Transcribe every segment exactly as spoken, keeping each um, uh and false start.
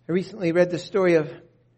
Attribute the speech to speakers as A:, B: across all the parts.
A: I recently read the story of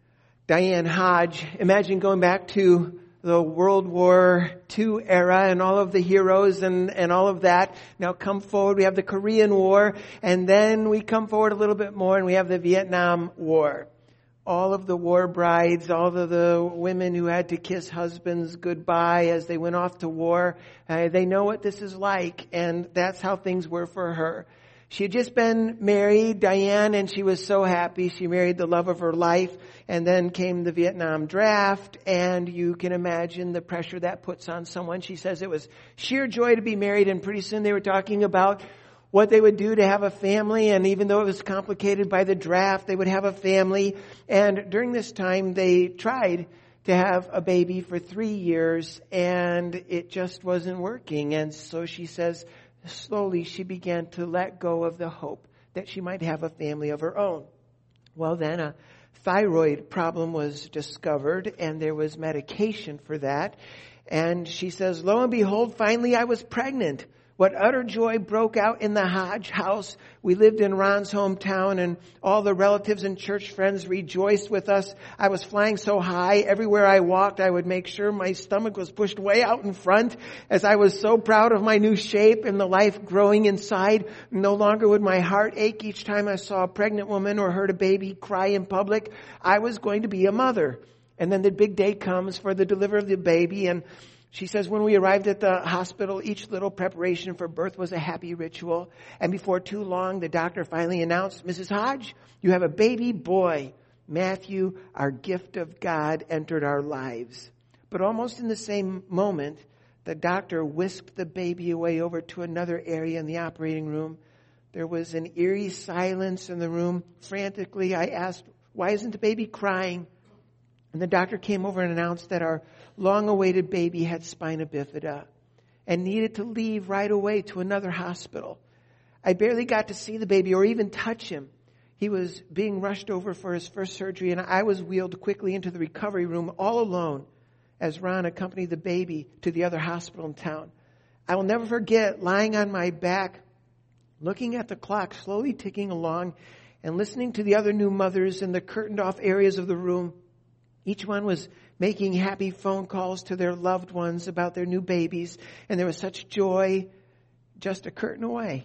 A: Diane Hodge. Imagine going back to the World War Two era and all of the heroes and, and all of that. Now come forward, we have the Korean War, and then we come forward a little bit more and we have the Vietnam War. All of the war brides, all of the women who had to kiss husbands goodbye as they went off to war, uh, they know what this is like, and that's how things were for her. She had just been married, Diane, and she was so happy. She married the love of her life, and then came the Vietnam draft, and you can imagine the pressure that puts on someone. She says it was sheer joy to be married, and pretty soon they were talking about what they would do to have a family, and even though it was complicated by the draft, they would have a family. And during this time, they tried to have a baby for three years, and it just wasn't working. And so she says, slowly she began to let go of the hope that she might have a family of her own. Well, then a thyroid problem was discovered, and there was medication for that. And she says, lo and behold, finally I was pregnant. What utter joy broke out in the Hodge house. We lived in Ron's hometown, and all the relatives and church friends rejoiced with us. I was flying so high. Everywhere I walked, I would make sure my stomach was pushed way out in front, as I was so proud of my new shape and the life growing inside. No longer would my heart ache each time I saw a pregnant woman or heard a baby cry in public. I was going to be a mother. And then the big day comes for the delivery of the baby, and she says, when we arrived at the hospital, each little preparation for birth was a happy ritual. And before too long, the doctor finally announced, Missus Hodge, you have a baby boy. Matthew, our gift of God, entered our lives. But almost in the same moment, the doctor whisked the baby away over to another area in the operating room. There was an eerie silence in the room. Frantically, I asked, why isn't the baby crying? And the doctor came over and announced that our long-awaited baby had spina bifida and needed to leave right away to another hospital. I barely got to see the baby or even touch him. He was being rushed over for his first surgery, and I was wheeled quickly into the recovery room all alone as Ron accompanied the baby to the other hospital in town. I will never forget lying on my back, looking at the clock slowly ticking along and listening to the other new mothers in the curtained-off areas of the room. Each one was making happy phone calls to their loved ones about their new babies. And there was such joy just a curtain away.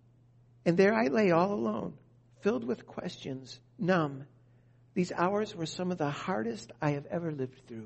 A: And there I lay all alone, filled with questions, numb. These hours were some of the hardest I have ever lived through.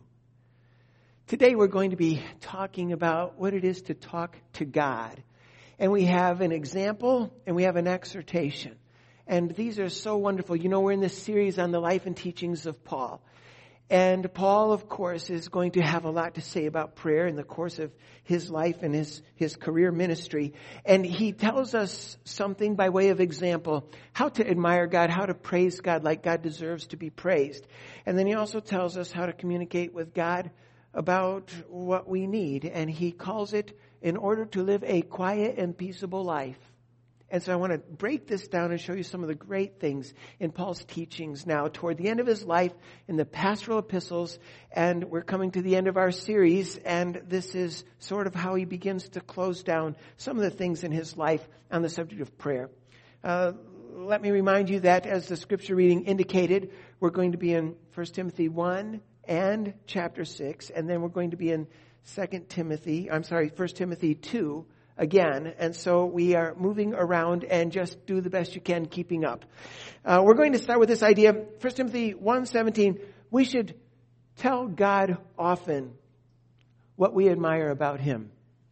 A: Today we're going to be talking about what it is to talk to God. And we have an example and we have an exhortation. And these are so wonderful. You know, we're in this series on the life and teachings of Paul. And Paul, of course, is going to have a lot to say about prayer in the course of his life and his, his career ministry. And he tells us something by way of example, how to admire God, how to praise God like God deserves to be praised. And then he also tells us how to communicate with God about what we need. And he calls it in order to live a quiet and peaceable life. And so I want to break this down and show you some of the great things in Paul's teachings now toward the end of his life in the pastoral epistles. And we're coming to the end of our series. And this is sort of how he begins to close down some of the things in his life on the subject of prayer. Uh, let me remind you that as the scripture reading indicated, we're going to be in First Timothy one and chapter six. And then we're going to be in Second Timothy, I'm sorry, First Timothy two. Again, and so we are moving around and just do the best you can keeping up. Uh, we're going to start with this idea. First Timothy one seventeen, we should tell God often what we admire about Him.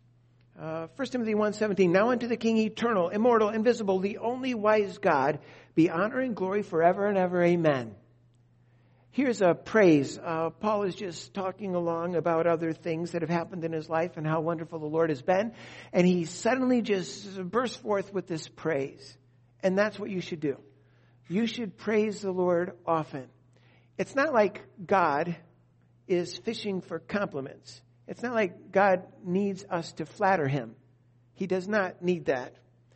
A: Uh, First Timothy one seventeen, now unto the King, eternal, immortal, invisible, the only wise God, be honor and glory forever and ever. Amen. Here's a praise. Uh, Paul is just talking along about other things that have happened in his life and how wonderful the Lord has been. And he suddenly just bursts forth with this praise. And that's what you should do. You should praise the Lord often. It's not like God is fishing for compliments. It's not like God needs us to flatter Him. He does not need that.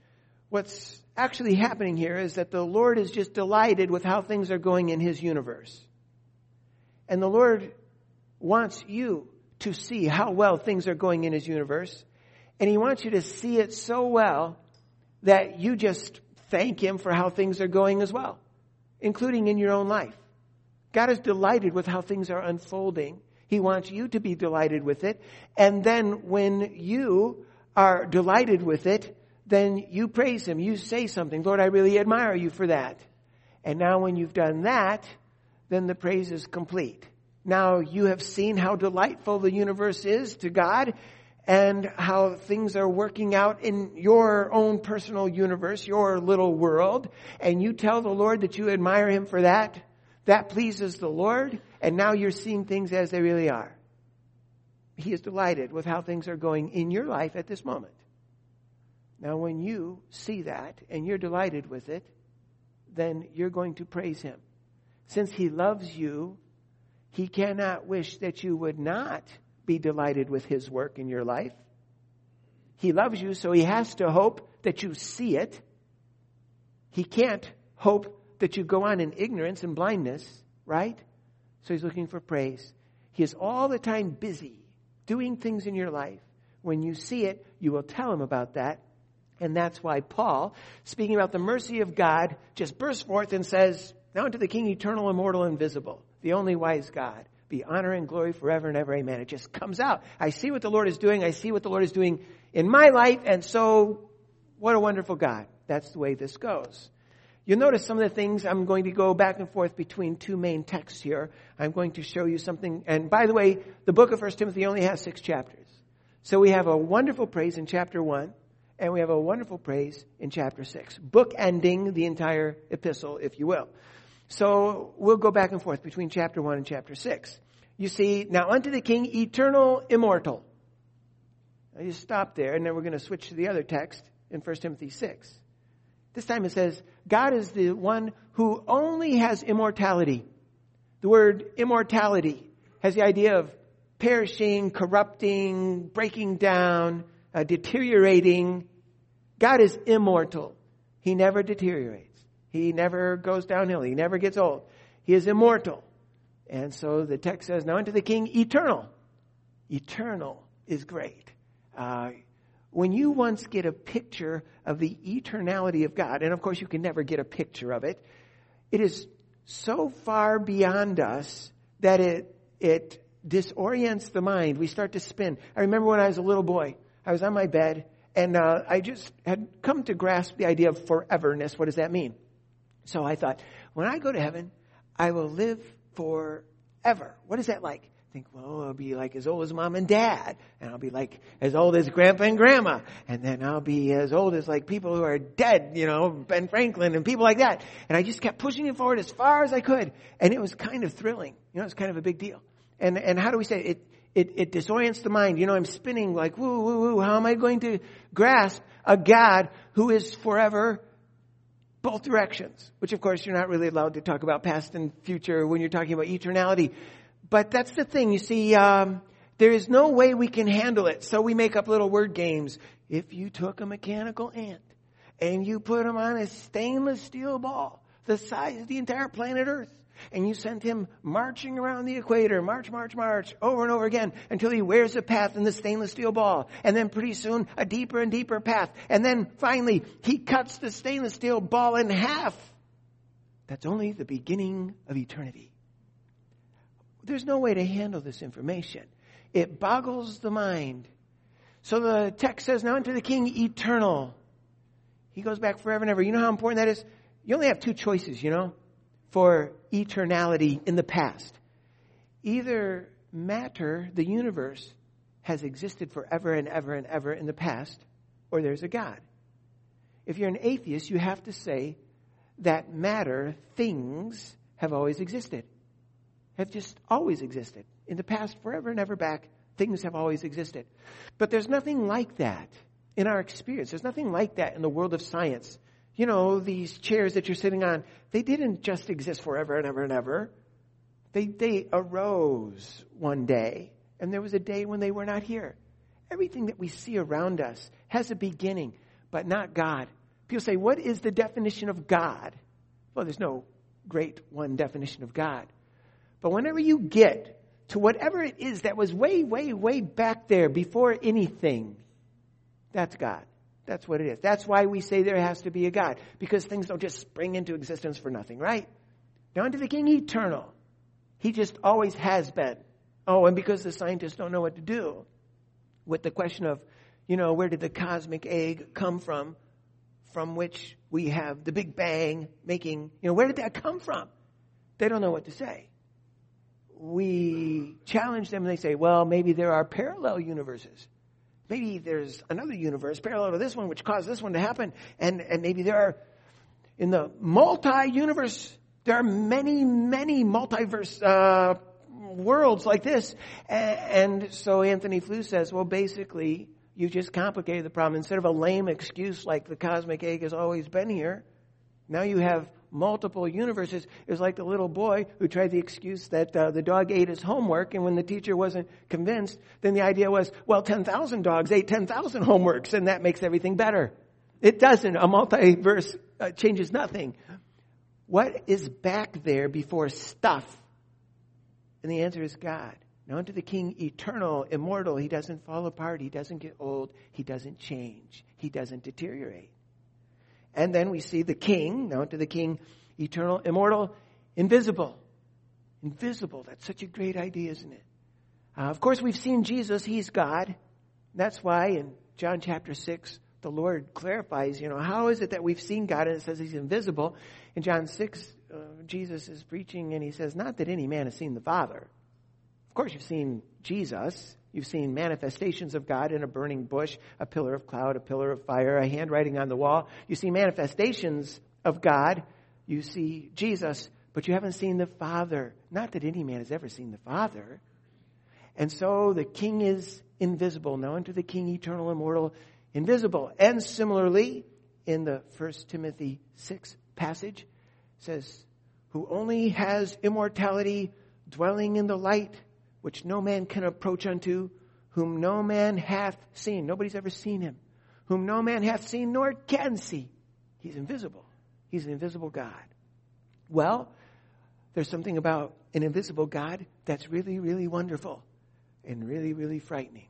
A: What's actually happening here is that the Lord is just delighted with how things are going in His universe. And the Lord wants you to see how well things are going in His universe. And He wants you to see it so well that you just thank Him for how things are going as well. including in your own life. God is delighted with how things are unfolding. He wants you to be delighted with it. And then when you are delighted with it, then you praise Him. You say something. Lord, I really admire you for that. And now when you've done that, then the praise is complete. Now you have seen how delightful the universe is to God and how things are working out in your own personal universe, your little world. And you tell the Lord that you admire Him for that. That pleases the Lord. And now you're seeing things as they really are. He is delighted with how things are going in your life at this moment. Now when you see that and you're delighted with it, then you're going to praise Him. Since He loves you, He cannot wish that you would not be delighted with His work in your life. He loves you, so He has to hope that you see it. He can't hope that you go on in ignorance and blindness, right? So He's looking for praise. He is all the time busy doing things in your life. When you see it, you will tell Him about that. And that's why Paul, speaking about the mercy of God, just bursts forth and says, now unto the King, eternal, immortal, invisible, the only wise God, be honor and glory forever and ever. Amen. It just comes out. I see what the Lord is doing. I see what the Lord is doing in my life. And so, what a wonderful God. That's the way this goes. You'll notice some of the things. I'm going to go back and forth between two main texts here. I'm going to show you something. And by the way, the book of First Timothy only has six chapters. So we have a wonderful praise in chapter one. And we have a wonderful praise in chapter six. Bookending the entire epistle, if you will. So we'll go back and forth between chapter one and chapter six. You see, now unto the King, eternal, immortal. I just stop there, and then we're going to switch to the other text in First Timothy six. This time it says, God is the one who only has immortality. The word immortality has the idea of perishing, corrupting, breaking down, uh, deteriorating. God is immortal. He never deteriorates. He never goes downhill. He never gets old. He is immortal. And so the text says, now unto the King, eternal. Eternal is great. Uh, when you once get a picture of the eternality of God, and of course you can never get a picture of it, it is so far beyond us that it, it disorients the mind. We start to spin. I remember when I was a little boy, I was on my bed, and uh, I just had come to grasp the idea of foreverness. What does that mean? So I thought, when I go to heaven, I will live forever. What is that like? I think, well, I'll be like as old as mom and dad. And I'll be like as old as grandpa and grandma. And then I'll be as old as like people who are dead, you know, Ben Franklin and people like that. And I just kept pushing it forward as far as I could. And it was kind of thrilling. You know, it's kind of a big deal. And and how do we say it? It, it, it disorients the mind. You know, I'm spinning like, woo, woo, woo. How am I going to grasp a God who is forever both directions? Which, of course, you're not really allowed to talk about past and future when you're talking about eternality. But that's the thing. You see, um, there is no way we can handle it. So we make up little word games. If you took a mechanical ant and you put him on a stainless steel ball the size of the entire planet Earth, and you sent him marching around the equator, march, march, march, over and over again, until he wears a path in the stainless steel ball. And then pretty soon, a deeper and deeper path. And then finally, he cuts the stainless steel ball in half. That's only the beginning of eternity. There's no way to handle this information. It boggles the mind. So the text says, now unto the King, eternal. He goes back forever and ever. You know how important that is? You only have two choices, you know, for eternality in the past. Either matter, the universe, has existed forever and ever and ever in the past, or there's a God. If you're an atheist, you have to say that matter, things, have always existed. Have just always existed. In the past, forever and ever back, things have always existed. But there's nothing like that in our experience. There's nothing like that in the world of science. You know, these chairs that you're sitting on, they didn't just exist forever and ever and ever. They, they arose one day, and there was a day when they were not here. Everything that we see around us has a beginning, but not God. People say, what is the definition of God? Well, there's no great one definition of God. But whenever you get to whatever it is that was way, way, way back there before anything, that's God. That's what it is. That's why we say there has to be a God. Because things don't just spring into existence for nothing, right? Now unto the King eternal. He just always has been. Oh, and because the scientists don't know what to do with the question of, you know, where did the cosmic egg come from, from which we have the Big Bang making, you know, where did that come from? They don't know what to say. We challenge them and they say, well, maybe there are parallel universes. Maybe there's another universe parallel to this one which caused this one to happen. And, and maybe there are, in the multi-universe, there are many, many multiverse uh, worlds like this. And, and so Anthony Flew says, well, basically, you just complicated the problem. Instead of a lame excuse like the cosmic egg has always been here, now you have multiple universes. It was like the little boy who tried the excuse that uh, the dog ate his homework, and when the teacher wasn't convinced, then the idea was, well, ten thousand dogs ate ten thousand homeworks, and that makes everything better. It doesn't. A multiverse uh, changes nothing. What is back there before stuff? And the answer is God. Now unto the King eternal, immortal, he doesn't fall apart, he doesn't get old, he doesn't change, he doesn't deteriorate. And then we see the King, now unto the King eternal, immortal, invisible. Invisible, that's such a great idea, isn't it? Uh, of course, we've seen Jesus, he's God. That's why in John chapter six, the Lord clarifies, you know, how is it that we've seen God and it says he's invisible? In John six, uh, Jesus is preaching and he says, not that any man has seen the Father. Of course, you've seen Jesus. You've seen manifestations of God in a burning bush, a pillar of cloud, a pillar of fire, a handwriting on the wall. You see manifestations of God. You see Jesus, but you haven't seen the Father. Not that any man has ever seen the Father. And so the King is invisible. Now unto the King, eternal, immortal, invisible. And similarly, in the First Timothy six passage, says, who only has immortality, dwelling in the light, which no man can approach unto, whom no man hath seen. Nobody's ever seen him. Whom no man hath seen nor can see. He's invisible. He's an invisible God. Well, there's something about an invisible God that's really, really wonderful and really, really frightening.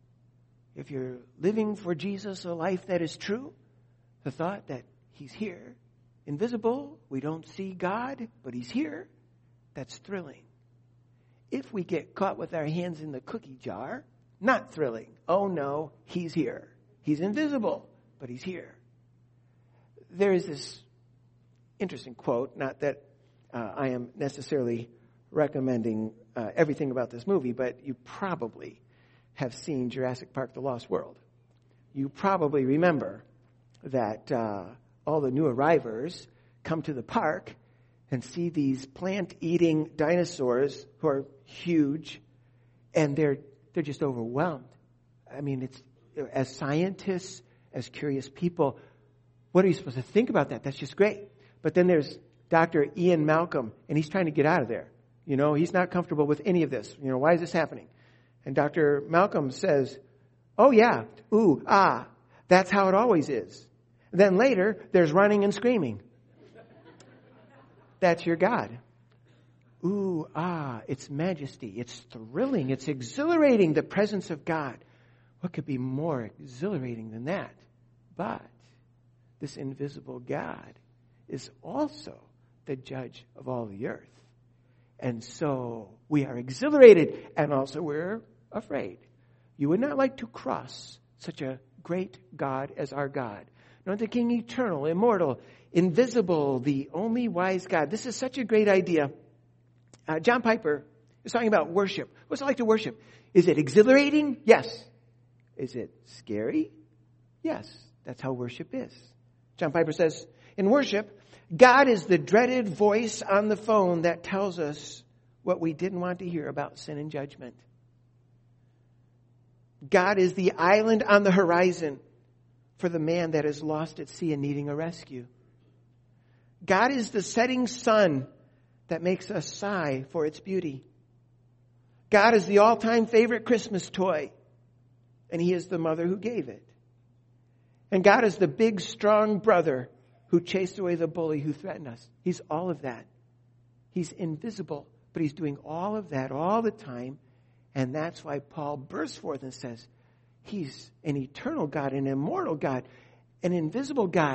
A: If you're living for Jesus a life that is true, the thought that he's here, invisible, we don't see God, but he's here, that's thrilling. If we get caught with our hands in the cookie jar, not thrilling. Oh no, he's here. He's invisible, but he's here. There is this interesting quote, not that uh, I am necessarily recommending uh, everything about this movie, but you probably have seen Jurassic Park: The Lost World. You probably remember that uh, all the new arrivers come to the park and see these plant-eating dinosaurs who are huge, and they're they're just overwhelmed. I mean, it's as scientists, as curious people, what are you supposed to think about that? That's just great. But then there's Doctor Ian Malcolm, and he's trying to get out of there. You know, he's not comfortable with any of this. You know, why is this happening? And Doctor Malcolm says, oh yeah, ooh, ah, that's how it always is. And then later, there's running and screaming. That's your God. Ooh, ah, it's majesty. It's thrilling. It's exhilarating, the presence of God. What could be more exhilarating than that? But this invisible God is also the judge of all the earth. And so we are exhilarated and also we're afraid. You would not like to cross such a great God as our God. Not the King eternal, immortal, invisible, the only wise God. This is such a great idea. Uh, John Piper is talking about worship. What's it like to worship? Is it exhilarating? Yes. Is it scary? Yes. That's how worship is. John Piper says, in worship, God is the dreaded voice on the phone that tells us what we didn't want to hear about sin and judgment. God is the island on the horizon for the man that is lost at sea and needing a rescue. God is the setting sun that makes us sigh for its beauty. God is the all-time favorite Christmas toy, and He is the mother who gave it. And God is the big, strong brother who chased away the bully who threatened us. He's all of that. He's invisible, but He's doing all of that all the time. And that's why Paul bursts forth and says, He's an eternal God, an immortal God, an invisible God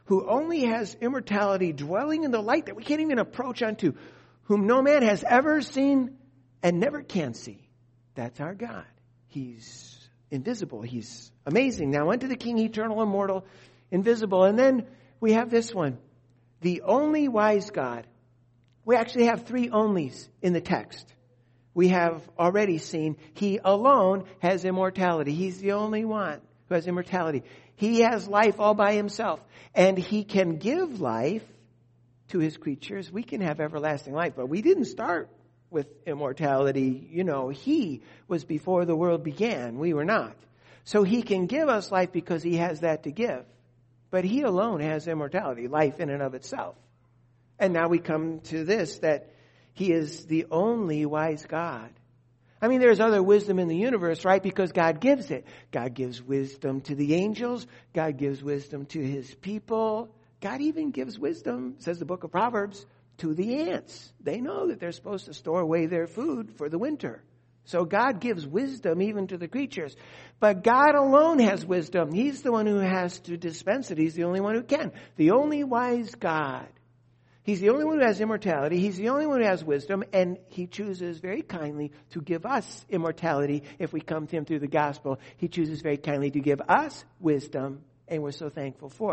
A: who only has immortality, dwelling in the light that we can't even approach unto, whom no man has ever seen and never can see. That's our God. He's invisible. He's amazing. Now unto the King, eternal, immortal, invisible. And then we have this one, the only wise God. We actually have three onlys in the text. We have already seen he alone has immortality. He's the only one who has immortality. He has life all by himself. And he can give life to his creatures. We can have everlasting life. But we didn't start with immortality. You know, he was before the world began. We were not. So he can give us life because he has that to give. But he alone has immortality, life in and of itself. And now we come to this, that he is the only wise God. I mean, there's other wisdom in the universe, right? Because God gives it. God gives wisdom to the angels. God gives wisdom to his people. God even gives wisdom, says the book of Proverbs, to the ants. They know that they're supposed to store away their food for the winter. So God gives wisdom even to the creatures. But God alone has wisdom. He's the one who has to dispense it. He's the only one who can. The only wise God. He's the only one who has immortality. He's the only one who has wisdom. And he chooses very kindly to give us immortality if we come to him through the gospel. He chooses very kindly to give us wisdom. And we're so thankful for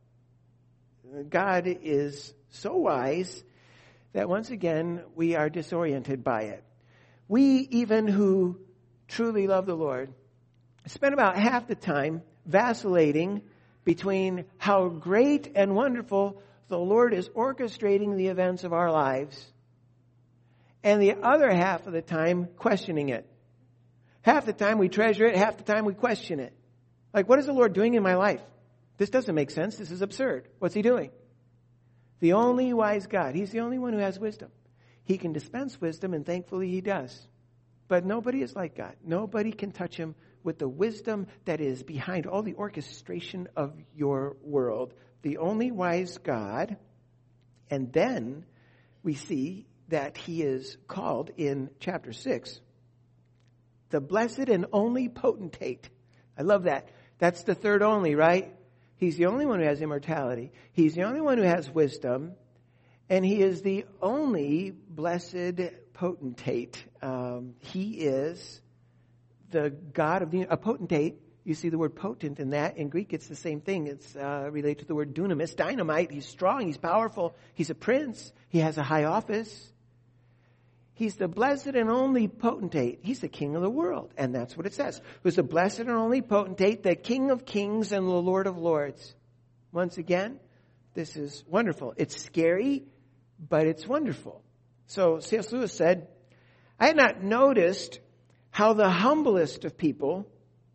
A: it. God is so wise that once again we are disoriented by it. We, even who truly love the Lord, spend about half the time vacillating between how great and wonderful the Lord is orchestrating the events of our lives, and the other half of the time questioning it. Half the time we treasure it, half the time we question it. Like, what is the Lord doing in my life? This doesn't make sense. This is absurd. What's he doing? The only wise God. He's the only one who has wisdom. He can dispense wisdom, and thankfully he does. But nobody is like God. Nobody can touch him with the wisdom that is behind all the orchestration of your world. The only wise God. And then we see that he is called in chapter six, the blessed and only potentate. I love that. That's the third only, right? He's the only one who has immortality. He's the only one who has wisdom. And he is the only blessed potentate. Um, he is the God of the... A potentate, you see the word potent in that. In Greek, it's the same thing. It's uh, related to the word dunamis, dynamite. He's strong. He's powerful. He's a prince. He has a high office. He's the blessed and only potentate. He's the king of the world. And that's what it says. Who's the blessed and only potentate, the King of kings and the Lord of lords. Once again, this is wonderful. It's scary, but it's wonderful. So C S Lewis said, I had not noticed how the humblest of people,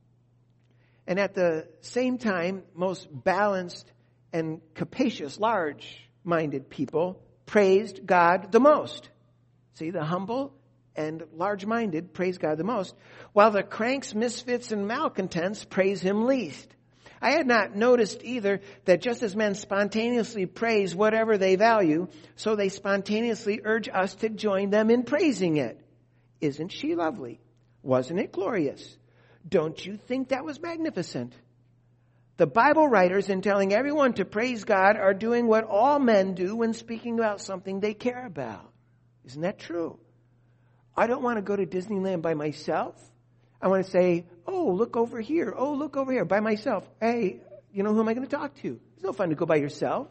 A: and at the same time most balanced and capacious, large-minded people, praised God the most. See, the humble and large-minded praise God the most, while the cranks, misfits, and malcontents praise him least. I had not noticed either that just as men spontaneously praise whatever they value, so they spontaneously urge us to join them in praising it. Isn't she lovely? Wasn't it glorious? Don't you think that was magnificent? The Bible writers, in telling everyone to praise God, are doing what all men do when speaking about something they care about. Isn't that true? I don't want to go to Disneyland by myself. I want to say, oh, look over here. Oh, look over here by myself. Hey, you know, who am I going to talk to? It's no fun to go by yourself.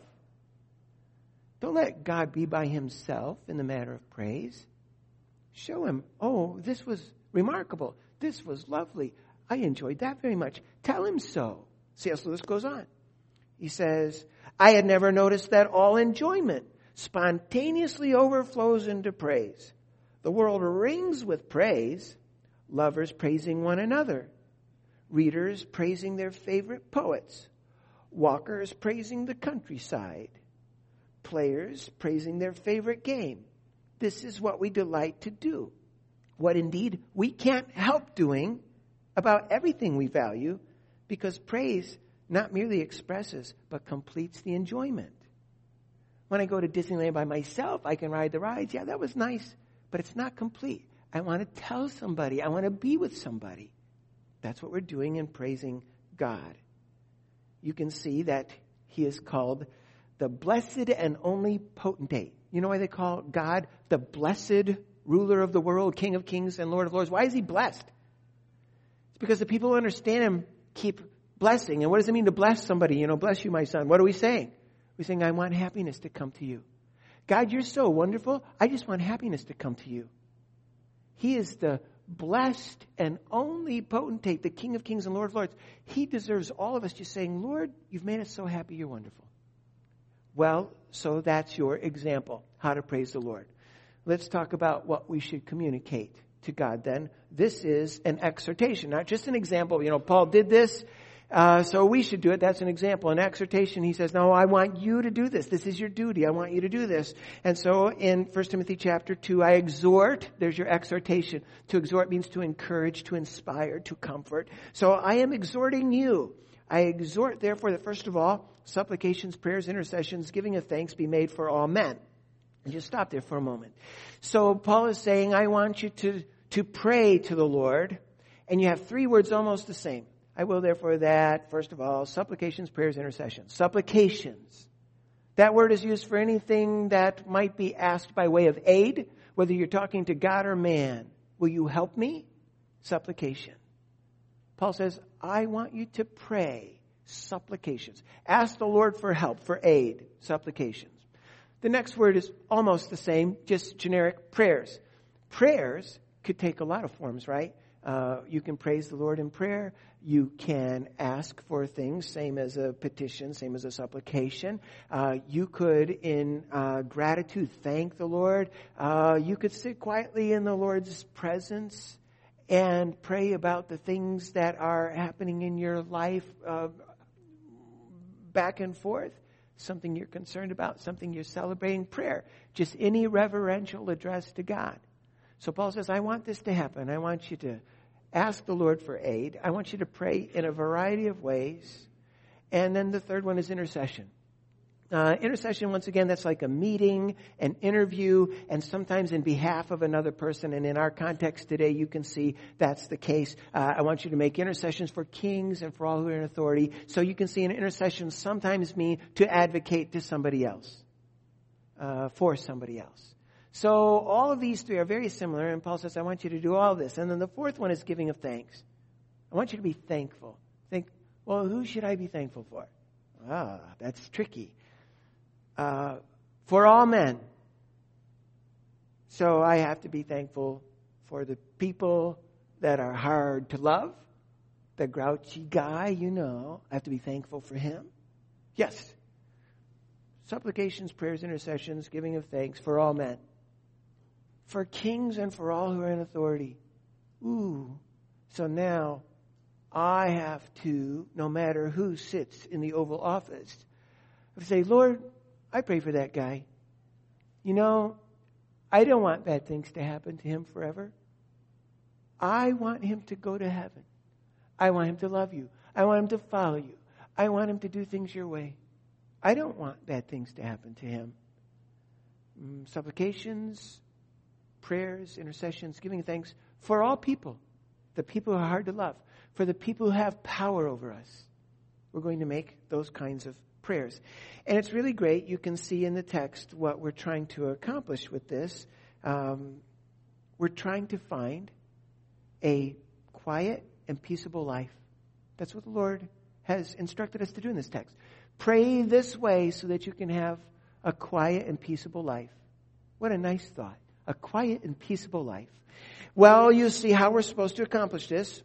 A: Don't let God be by himself in the matter of praise. Show him, oh, this was remarkable. This was lovely. I enjoyed that very much. Tell him so. C S Lewis goes on. He says, I had never noticed that all enjoyment spontaneously overflows into praise. The world rings with praise. Lovers praising one another. Readers praising their favorite poets. Walkers praising the countryside. Players praising their favorite game. This is what we delight to do. What indeed we can't help doing about everything we value, because praise not merely expresses but completes the enjoyment. When I go to Disneyland by myself, I can ride the rides. Yeah, that was nice, but it's not complete. I want to tell somebody. I want to be with somebody. That's what we're doing in praising God. You can see that He is called the blessed and only potentate. You know why they call God the blessed ruler of the world, King of kings and Lord of lords? Why is he blessed? It's because the people who understand him keep blessing. And what does it mean to bless somebody? You know, bless you, my son. What are we saying? We're saying, I want happiness to come to you. God, you're so wonderful. I just want happiness to come to you. He is the blessed and only potentate, the King of kings and Lord of lords. He deserves all of us just saying, Lord, you've made us so happy. You're wonderful. Well, so that's your example, how to praise the Lord. Let's talk about what we should communicate to God then. This is an exhortation, not just an example. You know, Paul did this, uh, so we should do it. That's an example. An exhortation, he says, no, I want you to do this. This is your duty. I want you to do this. And so in First Timothy chapter two, I exhort, there's your exhortation. To exhort means to encourage, to inspire, to comfort. So I am exhorting you. I exhort, therefore, that first of all, supplications, prayers, intercessions, giving of thanks be made for all men. And just stop there for a moment. So Paul is saying, I want you to, to pray to the Lord. And you have three words almost the same. I will therefore that, first of all, supplications, prayers, intercessions. Supplications. That word is used for anything that might be asked by way of aid, whether you're talking to God or man. Will you help me? Supplication. Paul says, I want you to pray. Supplications. Ask the Lord for help, for aid. Supplications. The next word is almost the same, just generic prayers. Prayers could take a lot of forms, right? Uh, you can praise the Lord in prayer. You can ask for things, same as a petition, same as a supplication. Uh, you could, in uh, gratitude, thank the Lord. Uh, you could sit quietly in the Lord's presence and pray about the things that are happening in your life uh, back and forth. Something you're concerned about, something you're celebrating. Prayer, just any reverential address to God. So Paul says, I want this to happen. I want you to ask the Lord for aid. I want you to pray in a variety of ways. And then the third one is intercession. Uh, intercession, once again, that's like a meeting, an interview, and sometimes in behalf of another person. And in our context today, you can see that's the case. Uh, I want you to make intercessions for kings and for all who are in authority. So you can see an intercession sometimes mean to advocate to somebody else, uh, for somebody else. So all of these three are very similar, and Paul says, I want you to do all this. And then the fourth one is giving of thanks. I want you to be thankful. Think, well, who should I be thankful for? Ah, that's tricky. Uh, for all men. So I have to be thankful for the people that are hard to love. The grouchy guy, you know. I have to be thankful for him. Yes. Supplications, prayers, intercessions, giving of thanks for all men. For kings and for all who are in authority. Ooh. So now I have to, no matter who sits in the Oval Office, I say, Lord, I pray for that guy. You know, I don't want bad things to happen to him forever. I want him to go to heaven. I want him to love you. I want him to follow you. I want him to do things your way. I don't want bad things to happen to him. Mm, supplications, prayers, intercessions, giving thanks for all people. The people who are hard to love. For the people who have power over us. We're going to make those kinds of prayers. And it's really great. You can see in the text what we're trying to accomplish with this. Um, we're trying to find a quiet and peaceable life. That's what the Lord has instructed us to do in this text. Pray this way so that you can have a quiet and peaceable life. What a nice thought. A quiet and peaceable life. Well, you see how we're supposed to accomplish this.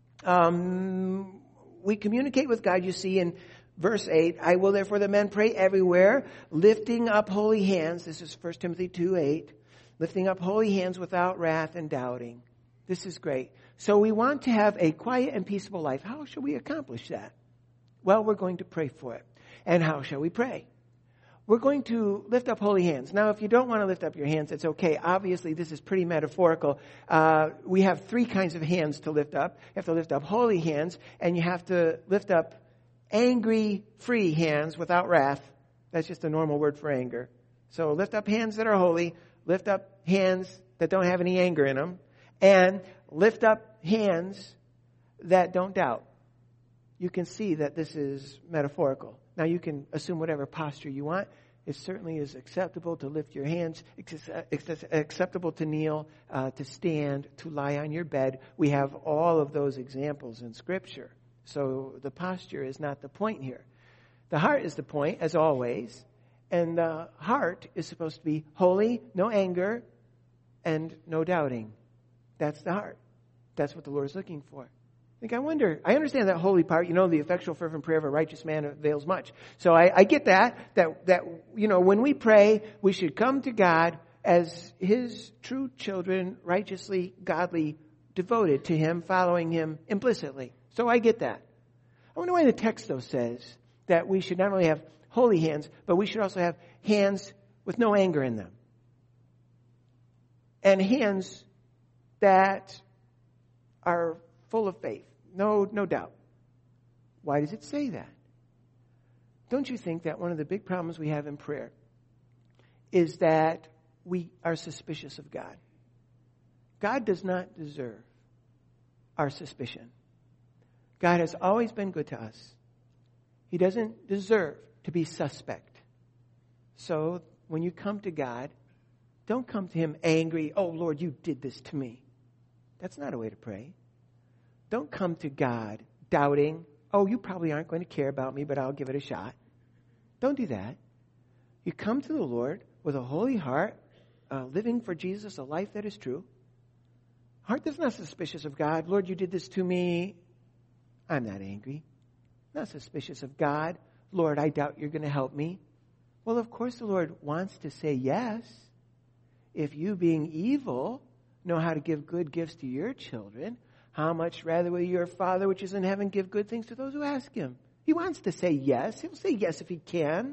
A: Um, we communicate with God, you see, in verse eight, I will therefore that men pray everywhere, lifting up holy hands. This is First Timothy two eight. Lifting up holy hands without wrath and doubting. This is great. So we want to have a quiet and peaceable life. How shall we accomplish that? Well, we're going to pray for it. And how shall we pray? We're going to lift up holy hands. Now, if you don't want to lift up your hands, it's okay. Obviously, this is pretty metaphorical. Uh, we have three kinds of hands to lift up. You have to lift up holy hands, and you have to lift up angry, free hands without wrath. That's just a normal word for anger. So lift up hands that are holy. Lift up hands that don't have any anger in them. And lift up hands that don't doubt. You can see that this is metaphorical. Now you can assume whatever posture you want. It certainly is acceptable to lift your hands, it's acceptable to kneel, uh, to stand, to lie on your bed. We have all of those examples in Scripture. So the posture is not the point here. The heart is the point, as always. And the heart is supposed to be holy, no anger, and no doubting. That's the heart. That's what the Lord is looking for. I think I wonder, I understand that holy part, you know, the effectual fervent prayer of a righteous man avails much. So I, I get that, that, that, you know, when we pray, we should come to God as His true children, righteously, godly, devoted to Him, following Him implicitly. So I get that. I wonder why the text, though, says that we should not only have holy hands, but we should also have hands with no anger in them. And hands that are full of faith. No, no doubt. Why does it say that? Don't you think that one of the big problems we have in prayer is that we are suspicious of God? God does not deserve our suspicion. God has always been good to us. He doesn't deserve to be suspect. So when you come to God, don't come to Him angry, oh Lord, you did this to me. That's not a way to pray. Don't come to God doubting, oh, you probably aren't going to care about me, but I'll give it a shot. Don't do that. You come to the Lord with a holy heart, uh, living for Jesus, a life that is true. Heart that's not suspicious of God. Lord, you did this to me. I'm not angry. Not suspicious of God. Lord, I doubt you're going to help me. Well, of course the Lord wants to say yes. If you, being evil, know how to give good gifts to your children, how much rather will your Father which is in heaven give good things to those who ask Him? He wants to say yes. He'll say yes if He can.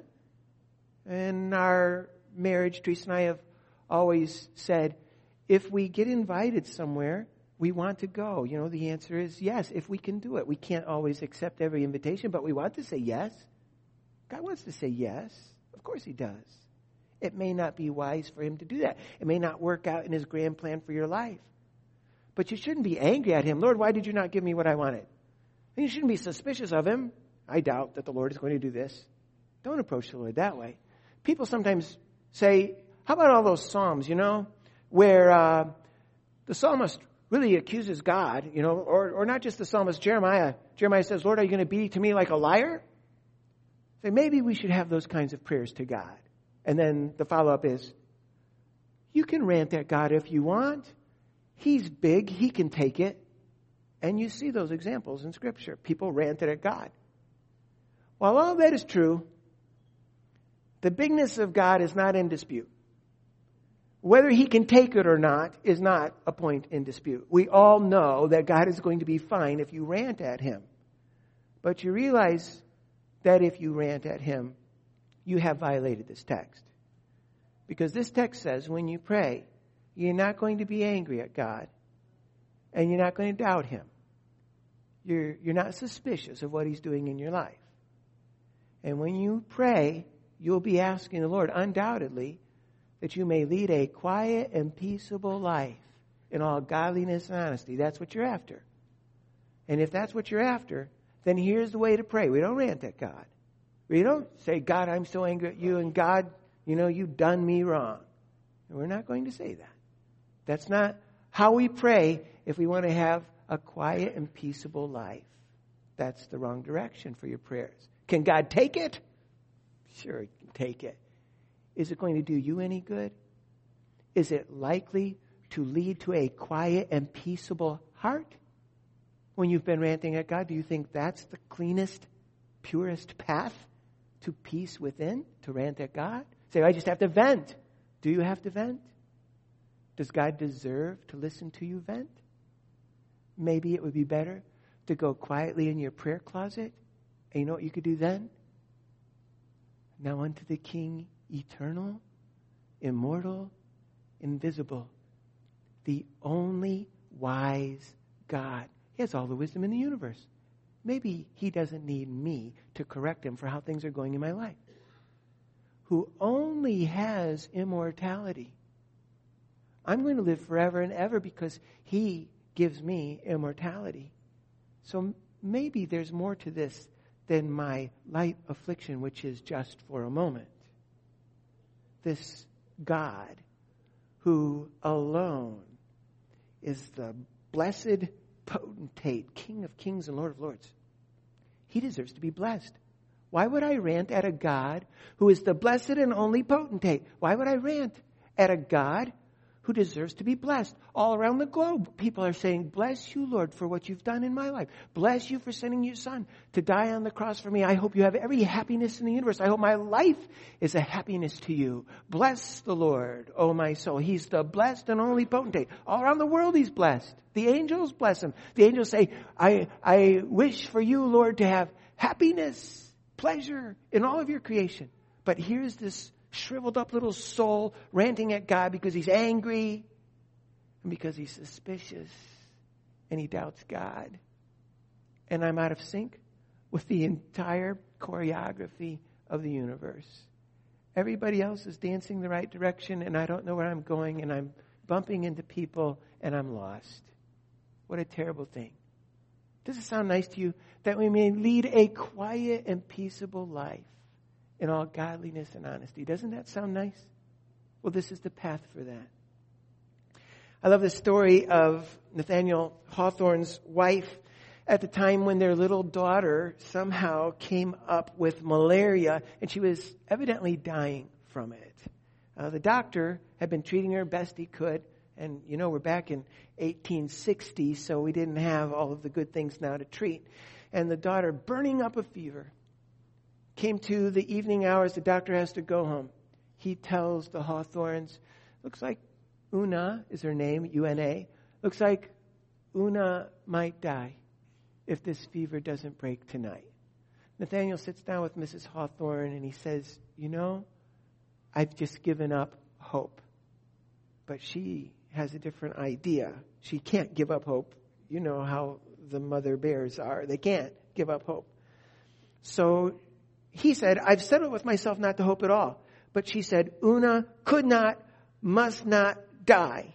A: In our marriage, Teresa and I have always said, if we get invited somewhere, we want to go. You know, the answer is yes, if we can do it. We can't always accept every invitation, but we want to say yes. God wants to say yes. Of course He does. It may not be wise for Him to do that. It may not work out in His grand plan for your life. But you shouldn't be angry at Him. Lord, why did you not give me what I wanted? And you shouldn't be suspicious of Him. I doubt that the Lord is going to do this. Don't approach the Lord that way. People sometimes say, how about all those Psalms, you know, where uh, the psalmist really accuses God, you know, or, or not just the psalmist, Jeremiah. Jeremiah says, Lord, are you going to be to me like a liar? Say, maybe we should have those kinds of prayers to God. And then the follow-up is, you can rant at God if you want. He's big. He can take it. And you see those examples in Scripture. People ranted at God. While all that is true, the bigness of God is not in dispute. Whether He can take it or not is not a point in dispute. We all know that God is going to be fine if you rant at Him. But you realize that if you rant at Him, you have violated this text. Because this text says when you pray, you're not going to be angry at God. And you're not going to doubt Him. You're, you're not suspicious of what He's doing in your life. And when you pray, you'll be asking the Lord, undoubtedly, that you may lead a quiet and peaceable life in all godliness and honesty. That's what you're after. And if that's what you're after, then here's the way to pray. We don't rant at God. We don't say, God, I'm so angry at you, and God, you know, you've done me wrong. And we're not going to say that. That's not how we pray if we want to have a quiet and peaceable life. That's the wrong direction for your prayers. Can God take it? Sure, He can take it. Is it going to do you any good? Is it likely to lead to a quiet and peaceable heart? When you've been ranting at God, do you think that's the cleanest, purest path to peace within, to rant at God? Say, I just have to vent. Do you have to vent? Does God deserve to listen to you vent? Maybe it would be better to go quietly in your prayer closet. And you know what you could do then? Now unto the King eternal, immortal, invisible, the only wise God. He has all the wisdom in the universe. Maybe He doesn't need me to correct Him for how things are going in my life. Who only has immortality. I'm going to live forever and ever because He gives me immortality. So maybe there's more to this than my light affliction, which is just for a moment. This God who alone is the blessed potentate, King of kings and Lord of lords. He deserves to be blessed. Why would I rant at a God who is the blessed and only potentate? Why would I rant at a God who deserves to be blessed? All around the globe, people are saying, bless you, Lord, for what you've done in my life. Bless you for sending your son to die on the cross for me. I hope you have every happiness in the universe. I hope my life is a happiness to you. Bless the Lord, O my soul. He's the blessed and only potentate. All around the world, he's blessed. The angels bless him. The angels say, I, I wish for you, Lord, to have happiness, pleasure in all of your creation. But here's this shriveled up little soul ranting at God because he's angry and because he's suspicious and he doubts God. And I'm out of sync with the entire choreography of the universe. Everybody else is dancing the right direction and I don't know where I'm going and I'm bumping into people and I'm lost. What a terrible thing. Does it sound nice to you that we may lead a quiet and peaceable life in all godliness and honesty? Doesn't that sound nice? Well, this is the path for that. I love the story of Nathaniel Hawthorne's wife at the time when their little daughter somehow came up with malaria and she was evidently dying from it. Uh, the doctor had been treating her best he could. And, you know, we're back in eighteen sixty, so we didn't have all of the good things now to treat. And the daughter, burning up a fever, came to the evening hours. The doctor has to go home. He tells the Hawthornes, looks like Una is her name, U N A. Looks like Una might die if this fever doesn't break tonight. Nathaniel sits down with Missus Hawthorne and he says, you know, I've just given up hope. But she has a different idea. She can't give up hope. You know how the mother bears are. They can't give up hope. So he said, I've settled with myself not to hope at all. But she said, Una could not, must not die.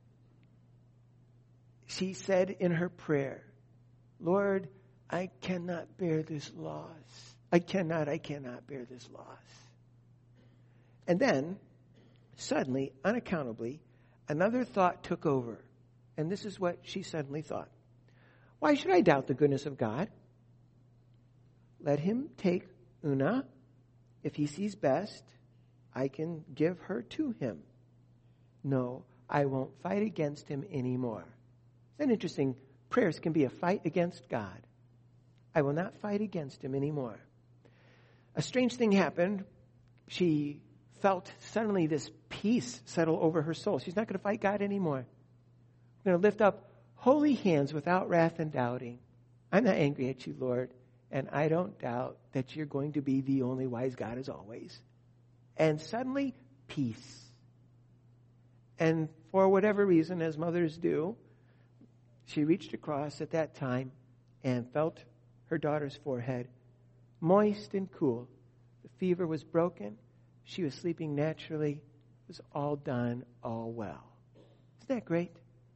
A: She said in her prayer, Lord, I cannot bear this loss. I cannot, I cannot bear this loss. And then, suddenly, unaccountably, another thought took over. And this is what she suddenly thought. Why should I doubt the goodness of God? Let him take Una. If he sees best, I can give her to him. No, I won't fight against him anymore. Isn't that interesting? Prayers can be a fight against God. I will not fight against him anymore. A strange thing happened. She felt suddenly this peace settle over her soul. She's not going to fight God anymore. I'm going to lift up holy hands without wrath and doubting. I'm not angry at you, Lord, and I don't doubt that you're going to be the only wise God as always. And suddenly, peace. And for whatever reason, as mothers do, she reached across at that time and felt her daughter's forehead, moist and cool. The fever was broken. She was sleeping naturally. It was all done, all well. Isn't that great?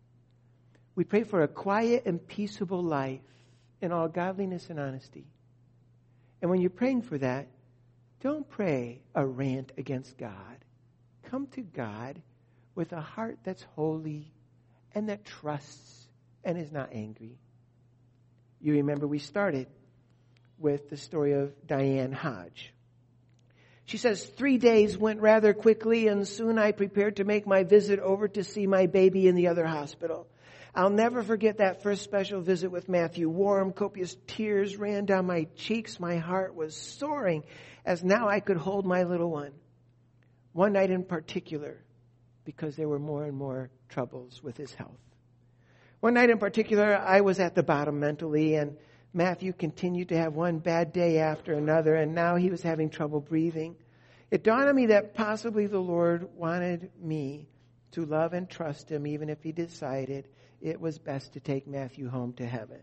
A: We pray for a quiet and peaceable life in all godliness and honesty. And when you're praying for that, don't pray a rant against God. Come to God with a heart that's holy and that trusts and is not angry. You remember we started with the story of Diane Hodge. She says, three days went rather quickly, and soon I prepared to make my visit over to see my baby in the other hospital. I'll never forget that first special visit with Matthew. Warm, copious tears ran down my cheeks. My heart was soaring as now I could hold my little one. One night in particular, because there were more and more troubles with his health. One night in particular, I was at the bottom mentally, and Matthew continued to have one bad day after another, and now he was having trouble breathing. It dawned on me that possibly the Lord wanted me to love and trust him, even if he decided it was best to take Matthew home to heaven.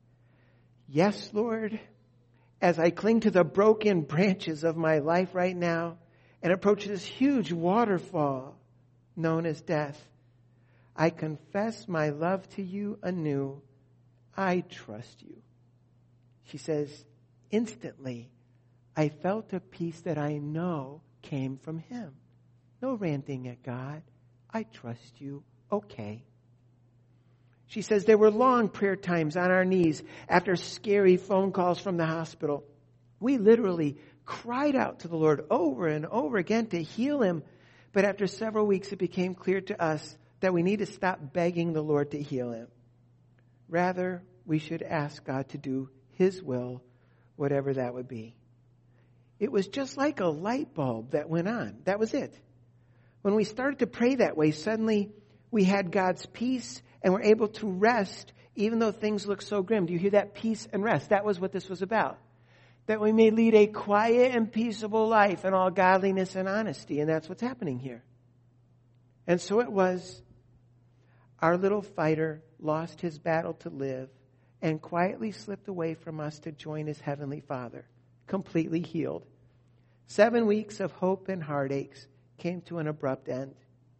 A: Yes, Lord, as I cling to the broken branches of my life right now and approach this huge waterfall known as death, I confess my love to you anew. I trust you. She says, instantly I felt a peace that I know came from him. No ranting at God. I trust you. Okay. She says there were long prayer times on our knees after scary phone calls from the hospital. We literally cried out to the Lord over and over again to heal him. But after several weeks, it became clear to us that we need to stop begging the Lord to heal him. Rather, we should ask God to do his will, whatever that would be. It was just like a light bulb that went on. That was it. When we started to pray that way, suddenly we had God's peace and were able to rest even though things looked so grim. Do you hear that? Peace and rest. That was what this was about. That we may lead a quiet and peaceable life in all godliness and honesty. And that's what's happening here. And so it was. Our little fighter lost his battle to live and quietly slipped away from us to join his heavenly Father, completely healed. Seven weeks of hope and heartaches came to an abrupt end.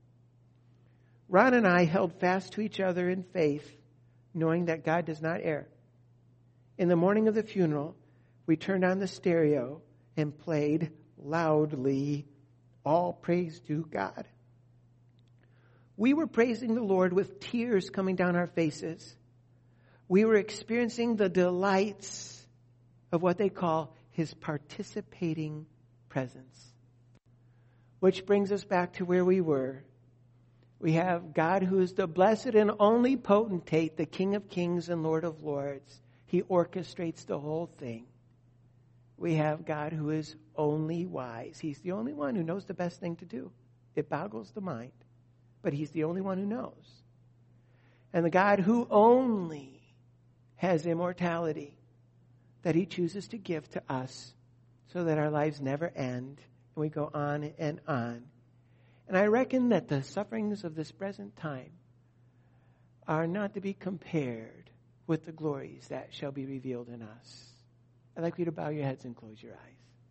A: Ron and I held fast to each other in faith, knowing that God does not err. In the morning of the funeral, we turned on the stereo and played loudly, "All Praise to God." We were praising the Lord with tears coming down our faces. We were experiencing the delights of what they call his participating presence. Which brings us back to where we were. We have God who is the blessed and only potentate, the King of Kings and Lord of Lords. He orchestrates the whole thing. We have God who is only wise. He's the only one who knows the best thing to do. It boggles the mind. But he's the only one who knows. And the God who only has immortality that he chooses to give to us so that our lives never end and we go on and on. And I reckon that the sufferings of this present time are not to be compared with the glories that shall be revealed in us. I'd like you to bow your heads and close your eyes.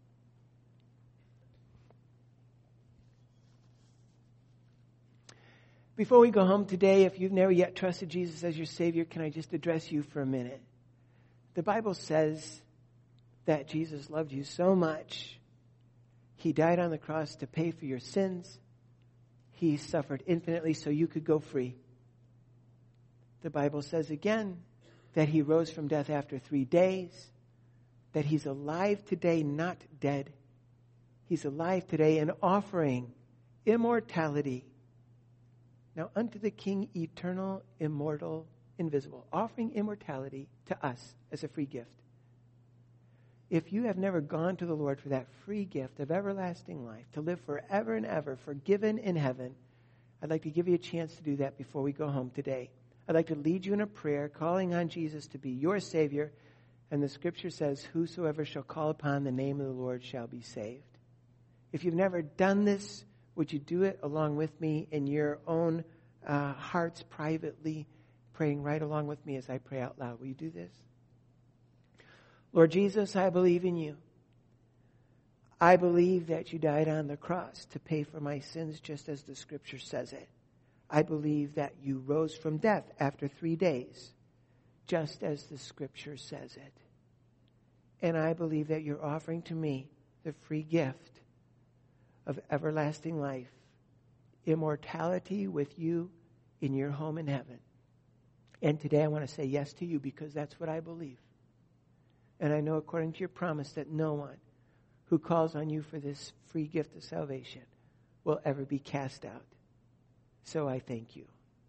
A: Before we go home today, if you've never yet trusted Jesus as your Savior, can I just address you for a minute? The Bible says that Jesus loved you so much. He died on the cross to pay for your sins. He suffered infinitely so you could go free. The Bible says again that he rose from death after three days, that he's alive today, not dead. He's alive today and offering immortality. Now unto the King, eternal, immortal, invisible, offering immortality to us as a free gift. If you have never gone to the Lord for that free gift of everlasting life, to live forever and ever, forgiven in heaven, I'd like to give you a chance to do that before we go home today. I'd like to lead you in a prayer, calling on Jesus to be your Savior. And the Scripture says, whosoever shall call upon the name of the Lord shall be saved. If you've never done this, would you do it along with me in your own uh, hearts privately, praying right along with me as I pray out loud? Will you do this? Lord Jesus, I believe in you. I believe that you died on the cross to pay for my sins just as the Scripture says it. I believe that you rose from death after three days, just as the Scripture says it. And I believe that you're offering to me the free gift of everlasting life, immortality with you in your home in heaven. And today I want to say yes to you because that's what I believe. And I know according to your promise that no one who calls on you for this free gift of salvation will ever be cast out. So I thank you.